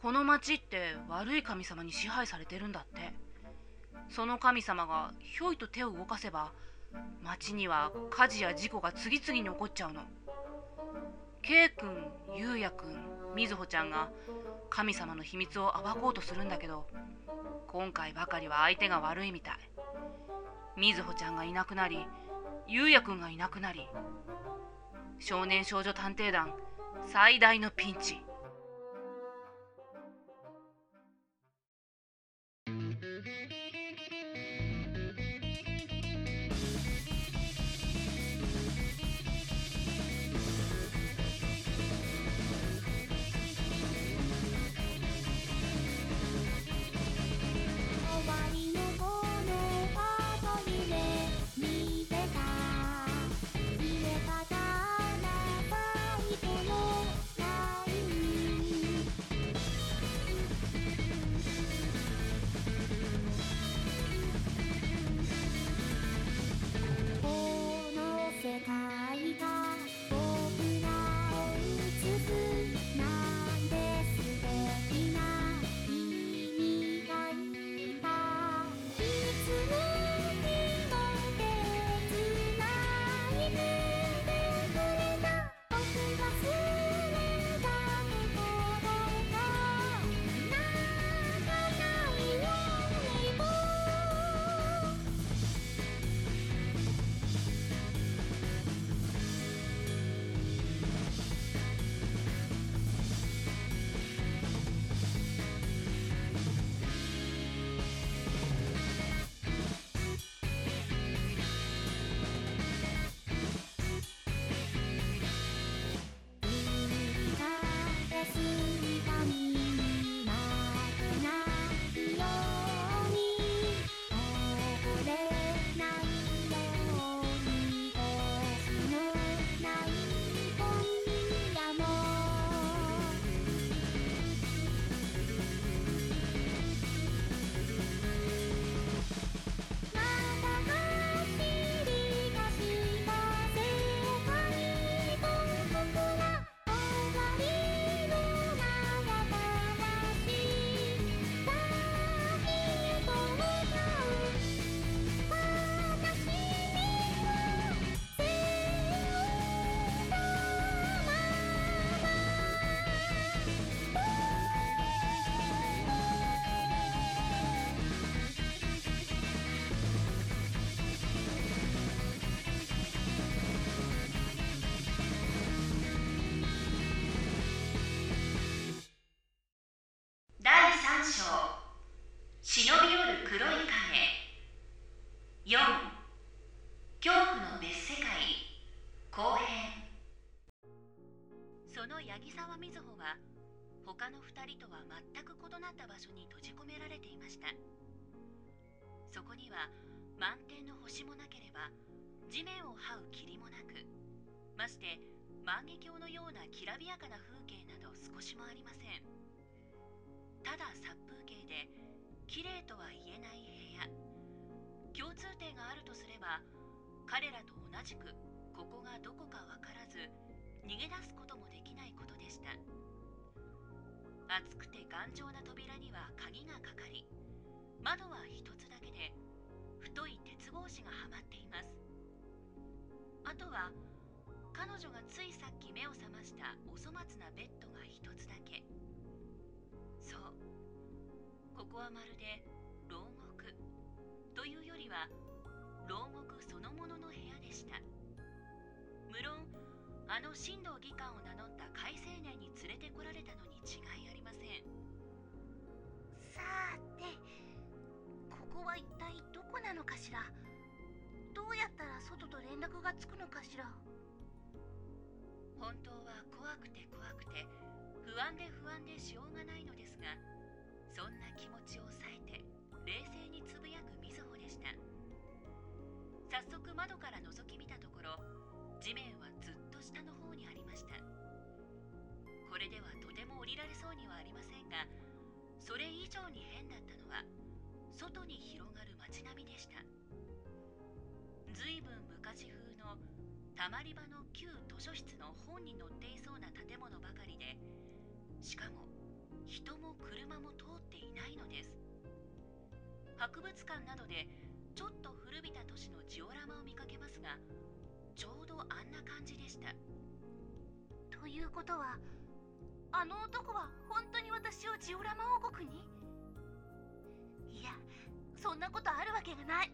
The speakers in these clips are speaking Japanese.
この町って悪い神様に支配されてるんだって。その神様がひょいと手を動かせば、町には火事や事故が次々に起こっちゃうの。K 君、ゆうや君、みずほちゃんが神様の秘密を暴こうとするんだけど、今回ばかりは相手が悪いみたい。みずほちゃんがいなくなり、ゆうや君がいなくなり、少年少女探偵団最大のピンチ。第3章、忍び寄る黒い影。4、恐怖の別世界後編。その八木沢瑞穂は他の2人とは全く異なった場所に閉じ込められていました。そこには満天の星もなければ地面を這う霧もなく、まして万華鏡のようなきらびやかな風景など少しもありません。ただ殺風景で綺麗とは言えない部屋。共通点があるとすれば、彼らと同じくここがどこかわからず逃げ出すこともできないことでした。厚くて頑丈な扉には鍵がかかり、窓は一つだけで太い鉄格子がはまっています。あとは彼女がついさっき目を覚ましたお粗末なベッドが一つだけ。そう、ここはまるで牢獄というよりは牢獄そのものの部屋でした。無論あの神道義官を名乗った海青年に連れてこられたのに違いありません。 さて、ここは一体どこなのかしら。どうやったら外と連絡がつくのかしら。 本当は怖くて怖くて不安で不安でしょうがないのですが、そんな気持ちを抑えて冷静につぶやくみずほでした。早速窓から覗き見たところ、地面はずっと下の方にありました。これではとても降りられそうにはありませんが、それ以上に変だったのは外に広がる街並みでした。随分昔風のたまり場の旧図書室の本に載っていそうな建物ばかりで、しかも人も車も通っていないのです。博物館などでちょっと古びた都市のジオラマを見かけますが、ちょうどあんな感じでした。 ということは、あの男は本当に私をジオラマ王国に？いや、そんなことあるわけがない。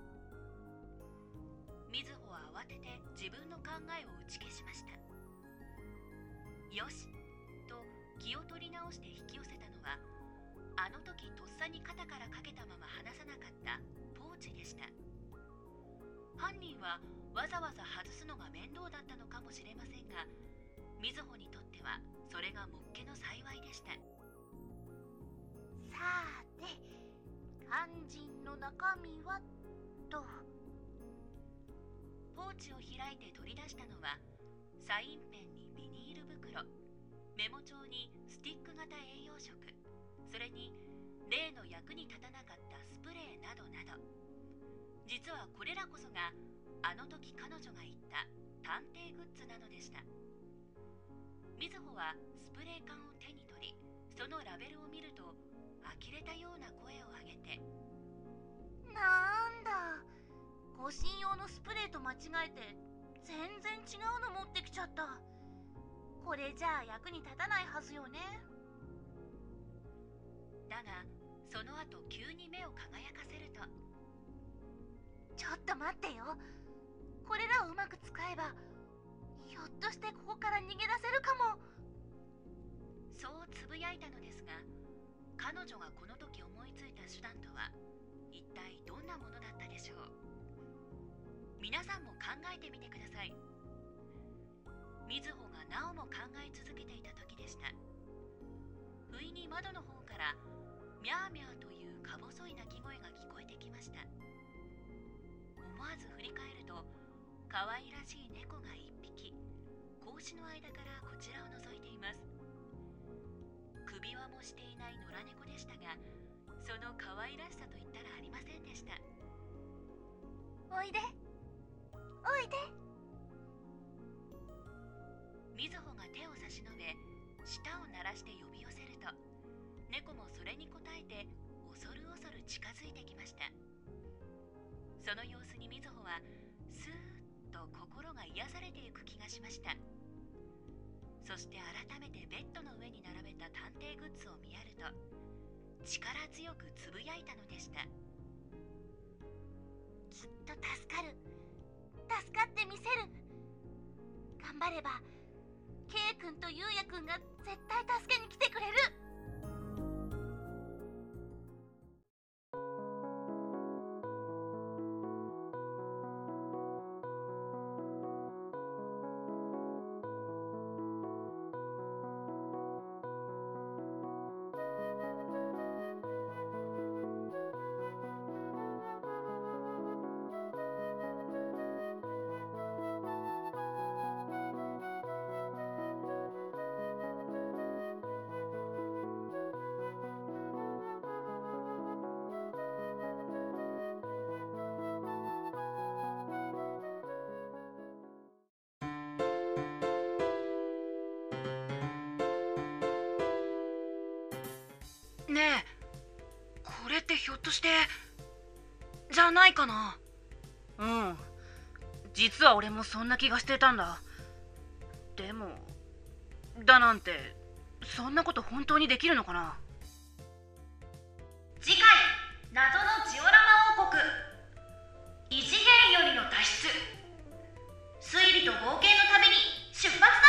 みずほは慌てて自分の考えを打ち消しました。よしと気を取り直して引き寄せたのは、あの時とっさに肩からかけたまま離さなかったポーチでした。犯人はわざわざ外すのが面倒だったのかもしれませんが、みずほにとってはそれがもっけの幸いでした。 さて、肝心の中身はと。 ポーチを開いて取り出したのは、サインペンにビニール袋、メモ帳にスティック型栄養食、それに例の役に立たなかったスプレーなどなど。実はこれらこそがあの時彼女が言った探偵グッズなのでした。みずほはスプレー缶を手に取り、そのラベルを見ると呆れたような声を上げて、 なんだ、護身用のスプレーと間違えて全然違うの持ってきちゃった。これじゃあ役に立たないはずよね。 だがその後急に目を輝かせると、 ちょっと待ってよ、これらをうまく使えばひょっとしてここから逃げ出せるかも。 そうつぶやいたのですが、彼女がこの時思いついた手段とは一体どんなものだったでしょう。皆さんも考えてみてください。みずほがなおも考え続けていた時でした。不意に窓の方からミャーミャーというか細い鳴き声が聞こえてきました。思わず振り返ると、可愛らしい猫が一匹格子の間からこちらを覗いています。首輪もしていない野良猫でしたが、その可愛らしさといったらありませんでした。 おいでおいで。 みずほが手を差し伸べ、舌を鳴らして呼び寄せると、猫もそれに応えて恐る恐る近づいてきました。その様子にみずほはスーッと心が癒されていく気がしました。そして改めてベッドの上に並べた探偵グッズを見やると、力強くつぶやいたのでした。 きっと助かる、助かってみせる。頑張れば K 君とゆうやくんが絶対助けに来てくれる。 ねえ、これってひょっとしてじゃないかな。 うん、実は俺もそんな気がしてたんだ。でもだなんて、そんなこと本当にできるのかな。 次回、謎のジオラマ王国、異次元よりの脱出、推理と冒険の旅に出発だ。